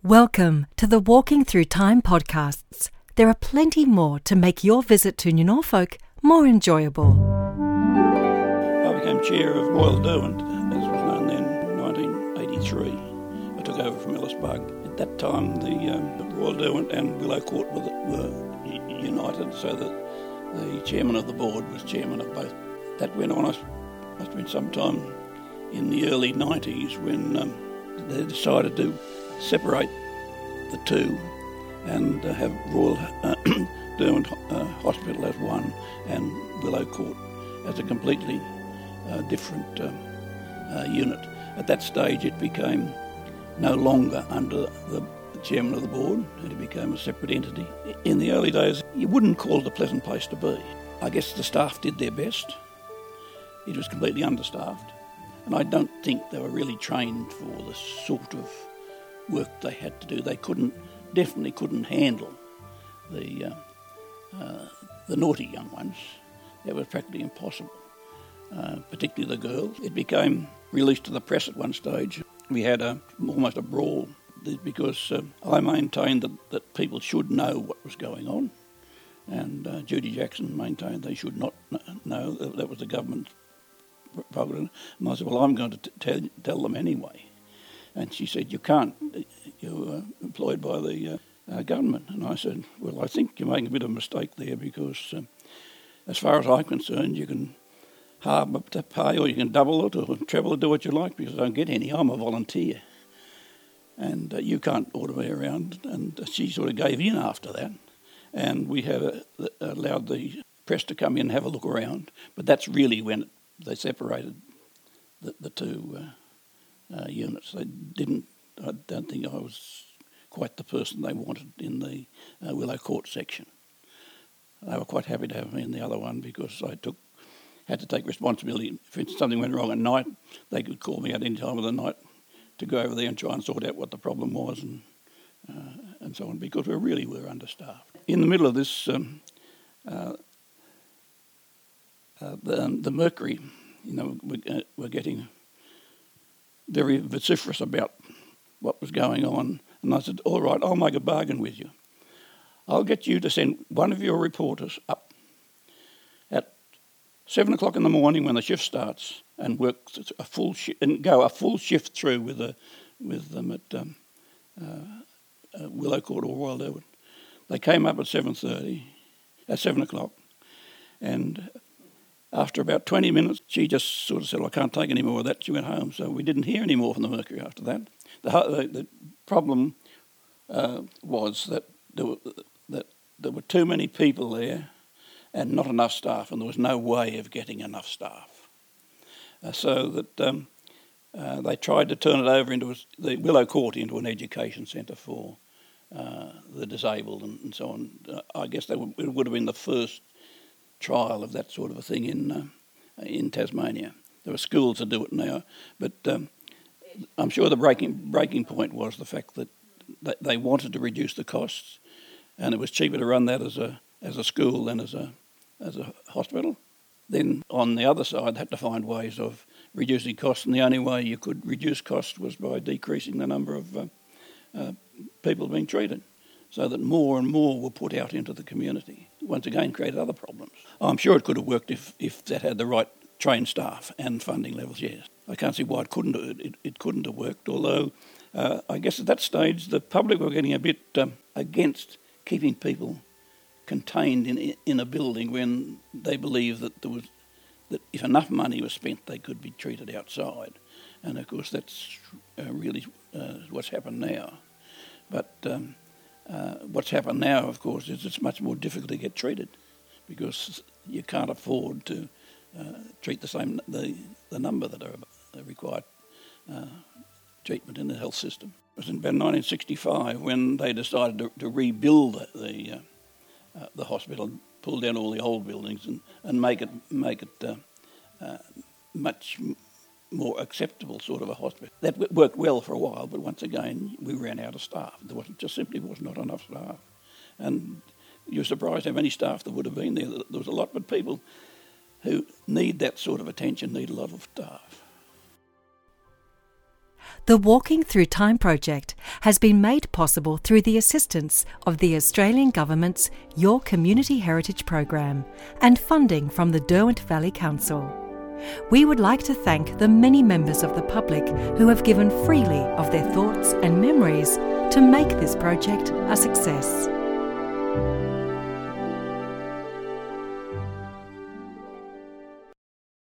Welcome to the Walking Through Time podcasts. There are plenty more to make your visit to New Norfolk more enjoyable. I became chair of Royal Derwent, as was known then, in 1983. I took over from Ellis Bug. At that time, the Royal Derwent and Willow Court were united, so that the chairman of the board was chairman of both. That went on, must have been sometime in the early 90s when they decided to separate the two and have Royal Derwent Hospital as one and Willow Court as a completely different unit. At that stage it became no longer under the chairman of the board, and it became a separate entity. In the early days you wouldn't call it a pleasant place to be. I guess the staff did their best. It was completely understaffed, and I don't think they were really trained for the sort of work they had to do. They definitely couldn't handle the naughty young ones. That was practically impossible, particularly the girls. It became released to the press at one stage. We had almost a brawl because I maintained that people should know what was going on, and Judy Jackson maintained they should not know. That was the government's prerogative. And I said, well, I'm going to tell them anyway. And she said, you can't, you're employed by the government. And I said, well, I think you're making a bit of a mistake there because as far as I'm concerned, you can halve up to pay or you can double it or treble it, do what you like, because I don't get any. I'm a volunteer. And you can't order me around. And she sort of gave in after that. And we have allowed the press to come in and have a look around. But that's really when they separated the two units. I don't think I was quite the person they wanted in the Willow Court section. They were quite happy to have me in the other one because I had to take responsibility. If something went wrong at night, they could call me at any time of the night to go over there and try and sort out what the problem was and so on, because we really were understaffed. In the middle of this, the Mercury, we're getting very vociferous about what was going on. And I said, all right, I'll make a bargain with you. I'll get you to send one of your reporters up at 7 o'clock in the morning when the shift starts and work a full and go a full shift through with them at Willow Court or Royal Derwent. They came up at 7 o'clock, and after about 20 minutes, she just sort of said, I can't take any more of that. She went home, so we didn't hear any more from the Mercury after that. The problem was that there were too many people there and not enough staff, and there was no way of getting enough staff. So that they tried to turn it over into the Willow Court into an education centre for the disabled and so on. I guess it would have been the first trial of that sort of a thing in Tasmania. There are schools that do it now, but I'm sure the breaking point was the fact that they wanted to reduce the costs, and it was cheaper to run that as a school than as a hospital. Then on the other side, they had to find ways of reducing costs, and the only way you could reduce costs was by decreasing the number of people being treated, so that more and more were put out into the community. Once again, created other problems. I'm sure it could have worked if that had the right trained staff and funding levels, yes. I can't see why it couldn't have worked, although I guess at that stage the public were getting a bit against keeping people contained in a building when they believed that if enough money was spent they could be treated outside. And of course that's really what's happened now. But what's happened now, of course, is it's much more difficult to get treated because you can't afford to treat the number that are required treatment in the health system. It was in about 1965 when they decided to rebuild the hospital, pull down all the old buildings and make it much more acceptable sort of a hospital. That worked well for a while, but once again we ran out of staff. There simply was not enough staff, and you're surprised how many staff there would have been there. There was a lot, but people who need that sort of attention need a lot of staff. The Walking Through Time project has been made possible through the assistance of the Australian Government's Your Community Heritage Program and funding from the Derwent Valley Council. We would like to thank the many members of the public who have given freely of their thoughts and memories to make this project a success.